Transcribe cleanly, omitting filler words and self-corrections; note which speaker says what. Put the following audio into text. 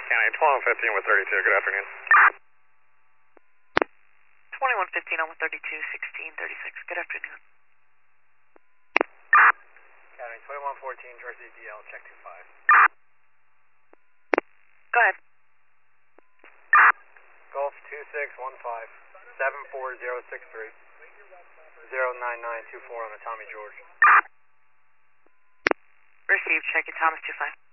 Speaker 1: County, 2115 with 32, good afternoon.
Speaker 2: 2115 on with 32, 1636, good afternoon.
Speaker 3: County, 2114, Jersey DL, check 25.
Speaker 2: Go ahead.
Speaker 3: Gulf 2615, 74063, 09924 on the Tommy George.
Speaker 2: Received, check it, Thomas 25.